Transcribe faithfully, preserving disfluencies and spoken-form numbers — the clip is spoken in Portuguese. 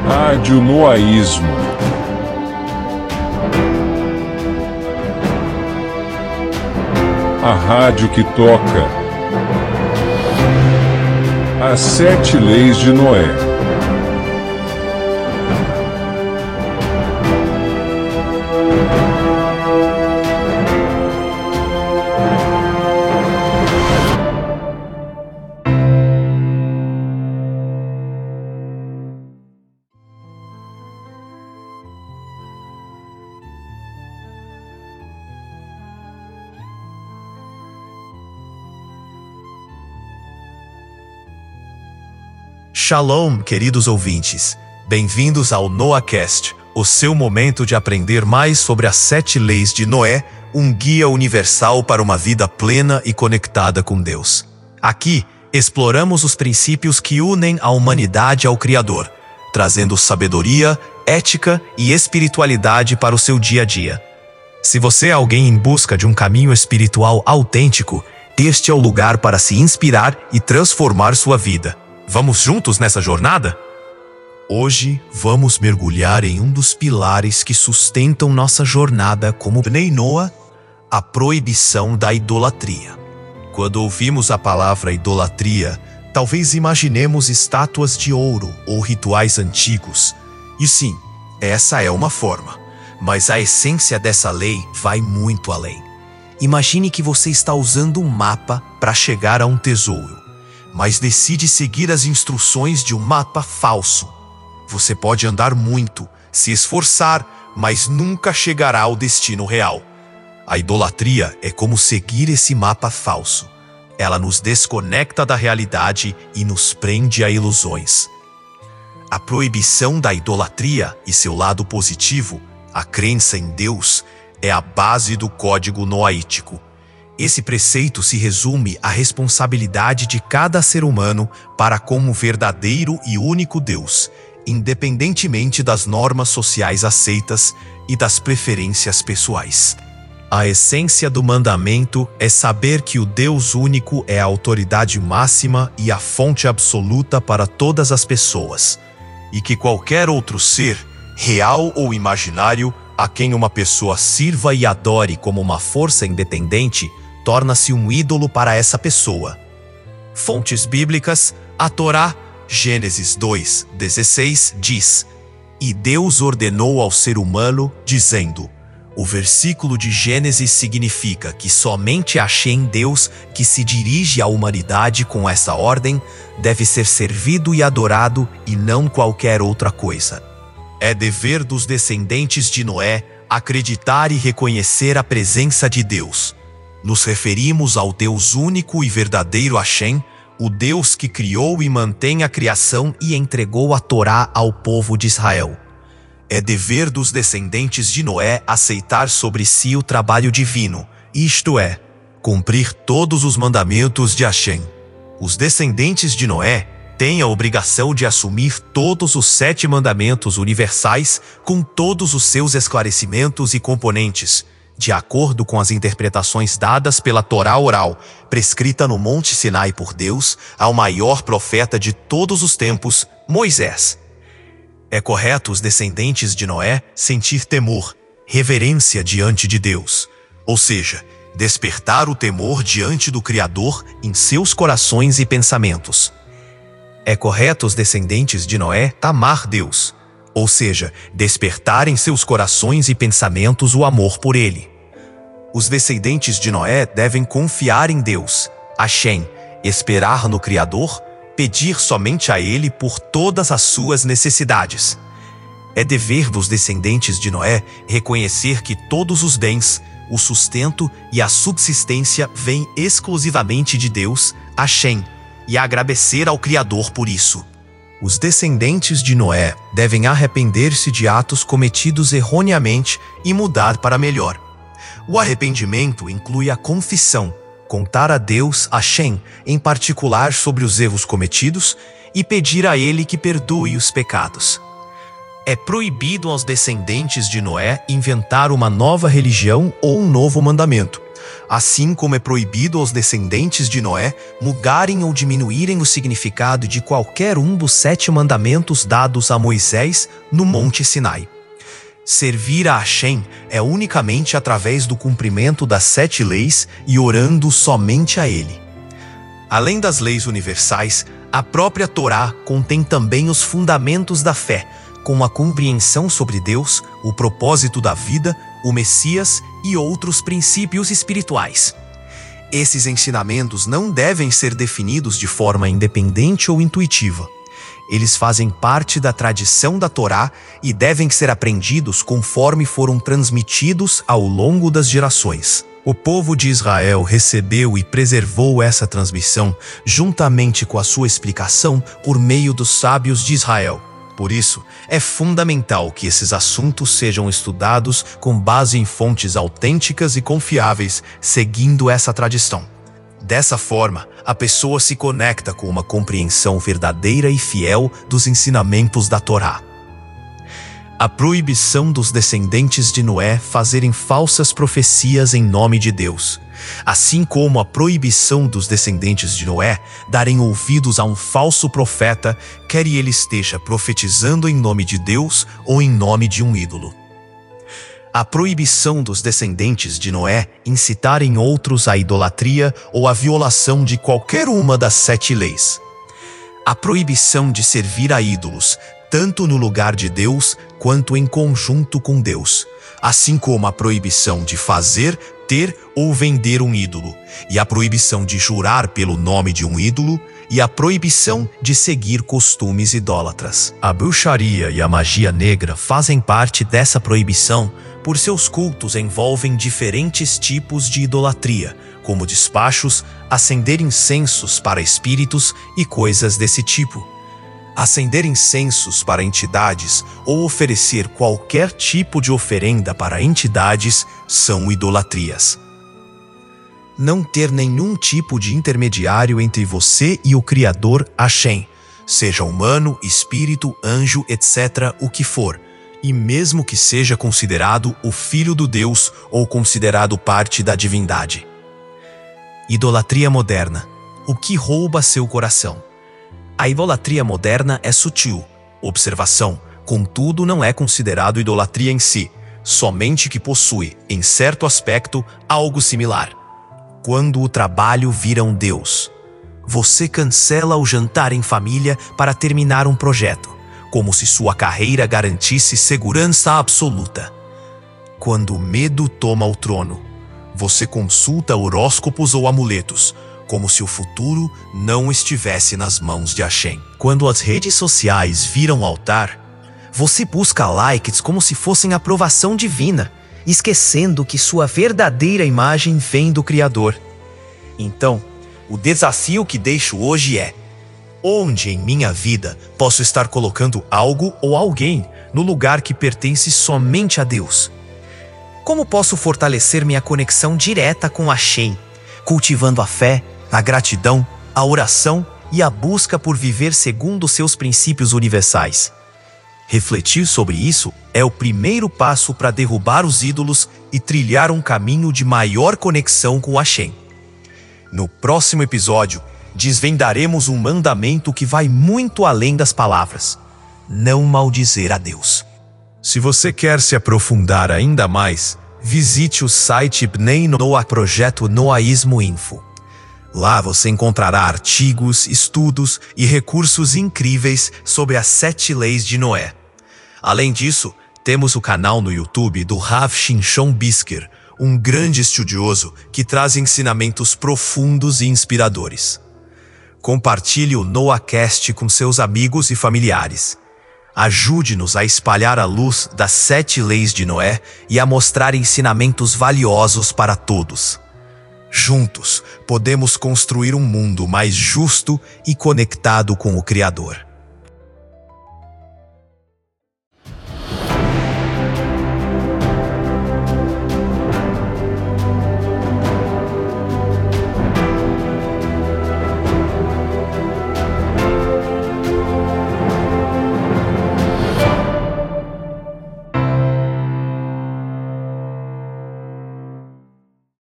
Rádio Noaísmo. A rádio que toca as sete leis de Noé. Shalom, queridos ouvintes. Bem-vindos ao NoahCast, o seu momento de aprender mais sobre as sete leis de Noé, um guia universal para uma vida plena e conectada com Deus. Aqui, exploramos os princípios que unem a humanidade ao Criador, trazendo sabedoria, ética e espiritualidade para o seu dia a dia. Se você é alguém em busca de um caminho espiritual autêntico, este é o lugar para se inspirar e transformar sua vida. Vamos juntos nessa jornada? Hoje, vamos mergulhar em um dos pilares que sustentam nossa jornada como Bnei Noah, a proibição da idolatria. Quando ouvimos a palavra idolatria, talvez imaginemos estátuas de ouro ou rituais antigos. E sim, essa é uma forma, mas a essência dessa lei vai muito além. Imagine que você está usando um mapa para chegar a um tesouro, mas decide seguir as instruções de um mapa falso. Você pode andar muito, se esforçar, mas nunca chegará ao destino real. A idolatria é como seguir esse mapa falso. Ela nos desconecta da realidade e nos prende a ilusões. A proibição da idolatria e seu lado positivo, a crença em Deus, é a base do código noaítico. Esse preceito se resume à responsabilidade de cada ser humano para com o verdadeiro e único Deus, independentemente das normas sociais aceitas e das preferências pessoais. A essência do mandamento é saber que o Deus único é a autoridade máxima e a fonte absoluta para todas as pessoas, e que qualquer outro ser, real ou imaginário, a quem uma pessoa sirva e adore como uma força independente, torna-se um ídolo para essa pessoa. Fontes bíblicas, a Torá, Gênesis dois, dezesseis, diz: E Deus ordenou ao ser humano, dizendo. O versículo de Gênesis significa que somente Hashem, Deus, que se dirige à humanidade com essa ordem, deve ser servido e adorado e não qualquer outra coisa. É dever dos descendentes de Noé acreditar e reconhecer a presença de Deus. Nos referimos ao Deus único e verdadeiro Hashem, o Deus que criou e mantém a criação e entregou a Torá ao povo de Israel. É dever dos descendentes de Noé aceitar sobre si o trabalho divino, isto é, cumprir todos os mandamentos de Hashem. Os descendentes de Noé têm a obrigação de assumir todos os sete mandamentos universais com todos os seus esclarecimentos e componentes, de acordo com as interpretações dadas pela Torá oral, prescrita no Monte Sinai por Deus, ao maior profeta de todos os tempos, Moisés. É correto os descendentes de Noé sentir temor, reverência diante de Deus, ou seja, despertar o temor diante do Criador em seus corações e pensamentos. É correto os descendentes de Noé amar Deus, ou seja, despertar em seus corações e pensamentos o amor por Ele. Os descendentes de Noé devem confiar em Deus, Hashem, esperar no Criador, pedir somente a Ele por todas as suas necessidades. É dever dos descendentes de Noé reconhecer que todos os bens, o sustento e a subsistência vêm exclusivamente de Deus, Hashem, e agradecer ao Criador por isso. Os descendentes de Noé devem arrepender-se de atos cometidos erroneamente e mudar para melhor. O arrependimento inclui a confissão, contar a Deus, Hashem, em particular sobre os erros cometidos e pedir a Ele que perdoe os pecados. É proibido aos descendentes de Noé inventar uma nova religião ou um novo mandamento, assim como é proibido aos descendentes de Noé mudarem ou diminuírem o significado de qualquer um dos sete mandamentos dados a Moisés no Monte Sinai. Servir a Hashem é unicamente através do cumprimento das sete leis e orando somente a Ele. Além das leis universais, a própria Torá contém também os fundamentos da fé, com a compreensão sobre Deus, o propósito da vida, o Messias e outros princípios espirituais. Esses ensinamentos não devem ser definidos de forma independente ou intuitiva. Eles fazem parte da tradição da Torá e devem ser aprendidos conforme foram transmitidos ao longo das gerações. O povo de Israel recebeu e preservou essa transmissão juntamente com a sua explicação por meio dos sábios de Israel. Por isso, é fundamental que esses assuntos sejam estudados com base em fontes autênticas e confiáveis, seguindo essa tradição. Dessa forma, a pessoa se conecta com uma compreensão verdadeira e fiel dos ensinamentos da Torá. A proibição dos descendentes de Noé fazerem falsas profecias em nome de Deus, assim como a proibição dos descendentes de Noé darem ouvidos a um falso profeta, quer ele esteja profetizando em nome de Deus ou em nome de um ídolo. A proibição dos descendentes de Noé incitarem outros à idolatria ou à violação de qualquer uma das sete leis. A proibição de servir a ídolos, tanto no lugar de Deus quanto em conjunto com Deus, assim como a proibição de fazer, ter ou vender um ídolo, e a proibição de jurar pelo nome de um ídolo, e a proibição de seguir costumes idólatras. A bruxaria e a magia negra fazem parte dessa proibição, por seus cultos envolvem diferentes tipos de idolatria, como despachos, acender incensos para espíritos e coisas desse tipo. Acender incensos para entidades ou oferecer qualquer tipo de oferenda para entidades são idolatrias. Não ter nenhum tipo de intermediário entre você e o Criador Hashem, seja humano, espírito, anjo, etcétera, o que for, e mesmo que seja considerado o Filho do Deus ou considerado parte da divindade. Idolatria moderna. O que rouba seu coração? A idolatria moderna é sutil. Observação, contudo, não é considerado idolatria em si, somente que possui, em certo aspecto, algo similar. Quando o trabalho vira um Deus. Você cancela o jantar em família para terminar um projeto, como se sua carreira garantisse segurança absoluta. Quando o medo toma o trono, você consulta horóscopos ou amuletos, como se o futuro não estivesse nas mãos de Hashem. Quando as redes sociais viram altar, você busca likes como se fossem aprovação divina, esquecendo que sua verdadeira imagem vem do Criador. Então, o desafio que deixo hoje é: onde em minha vida posso estar colocando algo ou alguém no lugar que pertence somente a Deus? Como posso fortalecer minha conexão direta com Hashem, cultivando a fé, a gratidão, a oração e a busca por viver segundo seus princípios universais? Refletir sobre isso é o primeiro passo para derrubar os ídolos e trilhar um caminho de maior conexão com Hashem. No próximo episódio, desvendaremos um mandamento que vai muito além das palavras: não maldizer a Deus. Se você quer se aprofundar ainda mais, visite o site Bnei Noah Projeto Noaísmo Info. Lá você encontrará artigos, estudos e recursos incríveis sobre as sete leis de Noé. Além disso, temos o canal no YouTube do Rav Shimshon Brisker, um grande estudioso que traz ensinamentos profundos e inspiradores. Compartilhe o NoahCast com seus amigos e familiares. Ajude-nos a espalhar a luz das sete leis de Noé e a mostrar ensinamentos valiosos para todos. Juntos, podemos construir um mundo mais justo e conectado com o Criador.